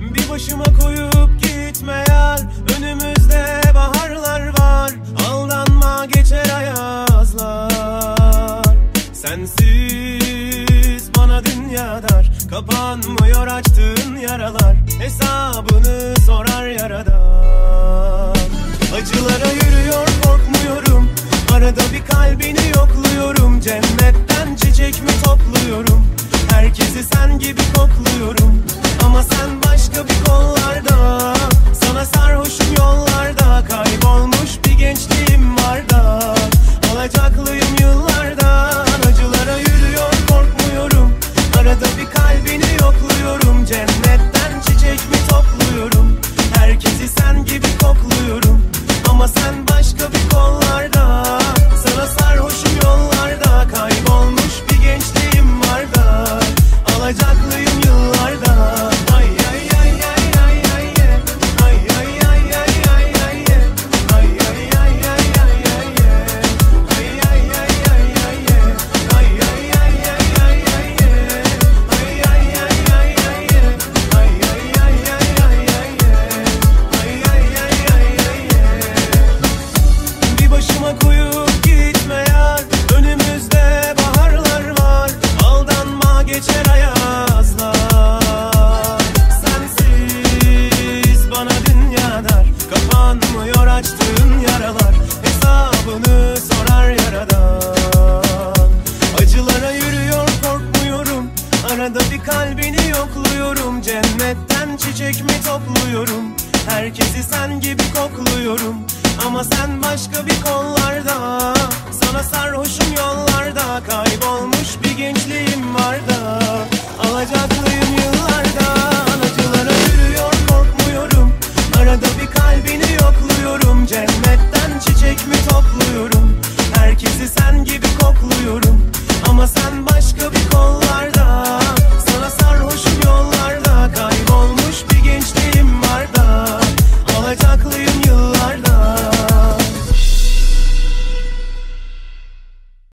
Bir başıma koyup gitme yar, önümüzde baharlar var. Aldanma, geçer ayazlar. Sensiz bana dünya dar, kapanmıyor açtığın yaralar. Hesabını sorar yaradan. Acılara yürüyor korkmuyorum, arada bir kalbini yokluyorum. Cennetten çiçek mi topluyorum, herkesi sen gibi kokluyorum. Ama sen başka bir kollarda, sana sarhoşum yollarda. Kaybolmuş bir gençliğim var da, alacaklıyım yıllardan. Acılara yürüyor korkmuyorum, arada bir kalbini yokluyorum. Cennetten çiçek mi topluyorum, herkesi sen gibi kokluyorum. Ama sen başka bir kollarda, sana sarhoşum yollarda. Kaybolmuş bir gençliğim var da, alacaklıyım yıllarda. Ay ay ay ay ay ay ay ay ay ay ay ay ay ay ay ay ay ay ay bir başıma koyup gitme yar, önümüzde baharlar var. Aldanma, geçer ayazlar. Sensiz bana dünya dar, kapanmıyor açtığın yaralar. Hesabını sorar yaradan. Acılara yürüyor korkmuyorum, arada bir kalbini yokluyorum. Cennetten çiçek mi topluyorum, herkesi sen gibi kokluyorum. Ama sen başka bir kollarda, sana sarhoşum yollarda. Kaybolmuş bir gençliğim var da, alacaklıyım yıllardan. Acılara yürüyor korkmuyorum, arada bir kalbini yokluyorum. Cennetten çiçek mi topluyorum, herkesi sen gibi kokluyorum.